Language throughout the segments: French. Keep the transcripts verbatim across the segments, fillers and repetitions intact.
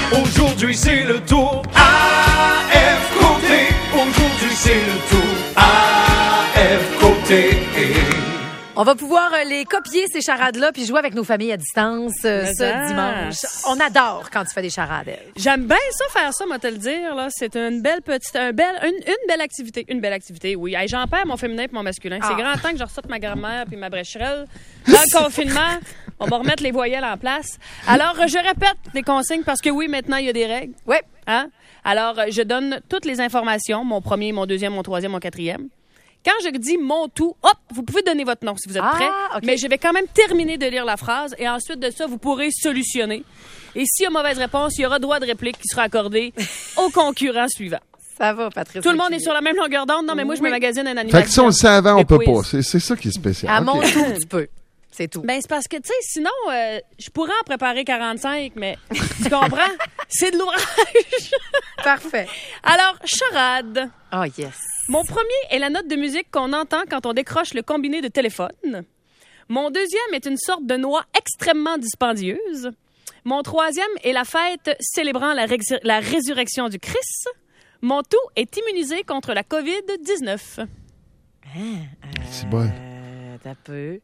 Aujourd'hui c'est le tour A F Côté. Aujourd'hui c'est le tour A F Côté. On va pouvoir euh, les copier, ces charades-là, puis jouer avec nos familles à distance euh, Mais ce ça. dimanche. On adore quand tu fais des charades, elle. J'aime bien ça faire ça, moi te le dire là. C'est une belle petite, un belle, une, une belle activité, une belle activité. Oui, hey, j'en perds mon féminin et mon masculin. Ah. C'est grand temps que je ressorte ma grand-mère puis ma brècherelle. Dans le confinement, on va remettre les voyelles en place. Alors je répète les consignes parce que oui, maintenant il y a des règles. Oui. Hein? Alors je donne toutes les informations, mon premier, mon deuxième, mon troisième, mon quatrième. Quand je dis mon tout, hop, vous pouvez donner votre nom si vous êtes Ah, prêts. OK. Mais je vais quand même terminer de lire la phrase et ensuite de ça, vous pourrez solutionner. Et s'il y a mauvaise réponse, il y aura droit de réplique qui sera accordé au concurrent suivant. Ça va, Patrice. Tout le monde est sur la même longueur d'onde. Non, mais moi, je me Oui. magasine un animal. Fait que si on le sait avant, on Des peut quiz. pas. C'est, c'est ça qui est spécial. À OK. mon tour, tu peux. C'est tout. Ben, c'est parce que, tu sais, sinon, euh, je pourrais en préparer quarante-cinq, mais tu comprends? C'est de l'ouvrage. Parfait. Alors, charade. Oh, yes. Mon premier est la note de musique qu'on entend quand on décroche le combiné de téléphone. Mon deuxième est une sorte de noix extrêmement dispendieuse. Mon troisième est la fête célébrant la, ré- la résurrection du Christ. Mon tout est immunisé contre la covid dix-neuf. C'est bon. Euh, t'as peu.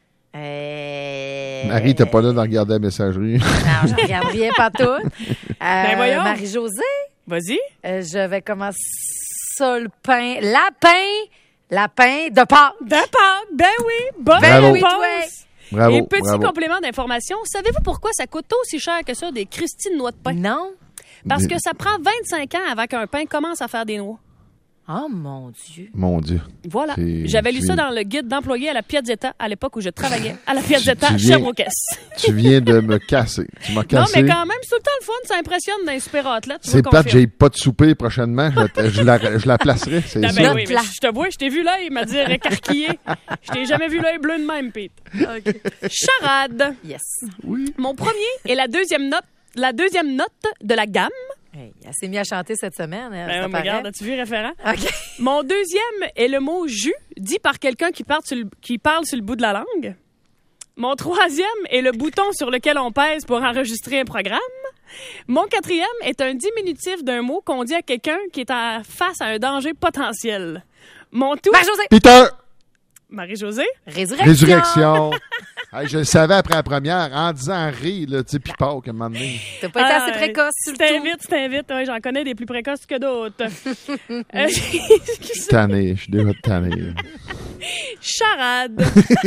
Euh... Marie, t'es pas là de regarder la messagerie. Non, je regarde rien pas tout. Euh, Ben voyons. Marie-Josée, Vas-y. euh, je vais commencer ça, le pain. Lapin, lapin de Pâques. De Pâques, ben oui, bonne Bravo. réponse. Ouais. Bravo. Et petit bravo. complément d'information, savez-vous pourquoi ça coûte aussi cher que ça des Christine noix de pain? Non? Parce Des- que ça prend vingt-cinq ans avant qu'un pain commence à faire des noix. Oh, mon Dieu. Mon Dieu. Voilà. C'est- J'avais lu tu ça viens- dans le guide d'employés à la Piazzetta à l'époque où je travaillais à la Piazzetta tu viens- Sherbrooke. Tu viens de me casser. Tu m'as Non, cassé. mais quand même, c'est tout le temps le fun. Ça impressionne dans les super athlètes. tu C'est me plate, confirmes. j'ai pas de souper prochainement. Je, vais- je la, je la placerai, c'est Ah ça. ben oui, Note mais là. je te vois, je t'ai vu l'œil, il m'a dit écarquillé. Je t'ai jamais vu l'œil bleu de même, Pete. Charade. Yes. Oui. Mon premier est la deuxième note, la deuxième note de la gamme. Hey, elle s'est mise à chanter cette semaine. Elle, Ben, ça paraît. regarde, as-tu vu référent? OK. Mon deuxième est le mot jus, dit par quelqu'un qui parle, sur le, qui parle sur le bout de la langue. Mon troisième est le bouton sur lequel on pèse pour enregistrer un programme. Mon quatrième est un diminutif d'un mot qu'on dit à quelqu'un qui est en face à un danger potentiel. Mon tout... Marie-Josée. Peter, Marie-Josée? Résurrection. résurrection. Hey, je le savais après la première, en disant rire, là, tu sais, puis Pâques, à un moment donné. T'as pas été Ah, assez précoce sur Tu le tout. t'invites, tu t'invites. Ouais, j'en connais des plus précoces que d'autres. Euh, Tanné, je suis déjà tanné. là. Charade.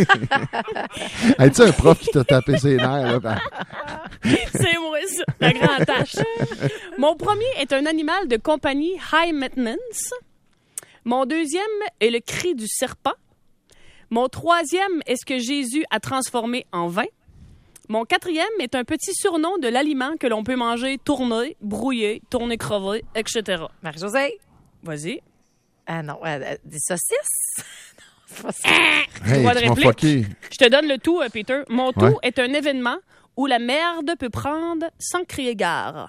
Hey, tu sais, un prof qui t'a tapé ses nerfs, là, ben, C'est moi, ça, la grande tâche. Mon premier est un animal de compagnie high maintenance. Mon deuxième est le cri du serpent. Mon troisième est ce que Jésus a transformé en vin. Mon quatrième est un petit surnom de l'aliment que l'on peut manger tourné, brouillé, tourné crevé, et cetera. Marie-Josée. Vas-y. Ah non, euh, euh, des saucisses? Non, c'est pas ça. hey, Droit de tu m'as réplique. fucké. Je te donne le tout, euh, Peter. Mon tout Ouais. est un événement où la merde peut prendre sans crier gare.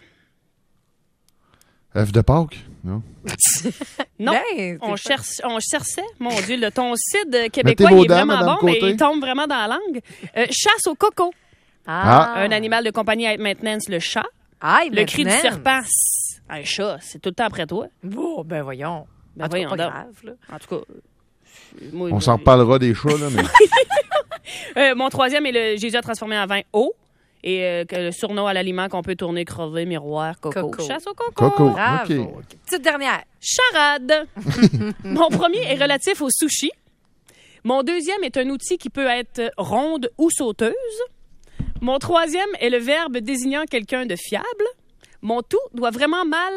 Œuf de Pâques? Non. Non, Ben, on, c'est pas- cherche, on cherchait. Mon Dieu, le ton cid Mettez québécois, vos il est dents, vraiment Madame bon, mais Côté. il tombe vraiment dans la langue. Euh, chasse au coco. Ah. Un animal de compagnie à maintenance, le chat. Aïe, Le cri du maintenant. serpent, c'est- un chat, c'est tout le temps après toi. Oh, ben voyons. Ben En tout cas, voyons pas donc. grave, là. En tout cas, euh, moi, On s'en reparlera des chats, là, mais. Euh, mon troisième est le Jésus a transformé en vin eau. Et euh, que le surnom à l'aliment qu'on peut tourner, crever, miroir, coco. Coco. Chasse au coco. Coco. Bravo. OK. Petite dernière. Charade. Mon premier est relatif au sushi. Mon deuxième est un outil qui peut être ronde ou sauteuse. Mon troisième est le verbe désignant quelqu'un de fiable. Mon tout doit vraiment mal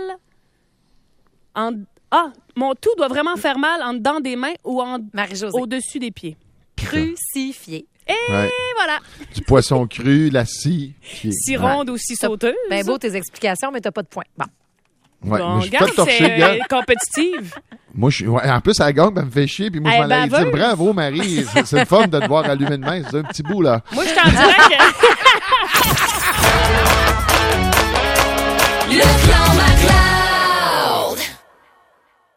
en... Ah, mon tout doit vraiment faire mal en dedans des mains ou en Marie-Josée. au-dessus des pieds. Crucifié. Et Ouais. voilà. Du poisson cru, la scie. puis- Si ronde ou si T'as- sauteuse. Ben beau tes explications, mais t'as pas de points. Bon. Ouais, Bon, moi, je suis regarde, fait torcher, c'est gars. euh, compétitive. Moi, je suis. Ouais, en plus, la gang, elle me fait chier, puis moi, Eh je m'en ben, allais dire veuse. bravo, Marie. C'est, c'est le fun de te voir allumer de main. C'est un petit bout, là. Moi, je t'en dirais que... Le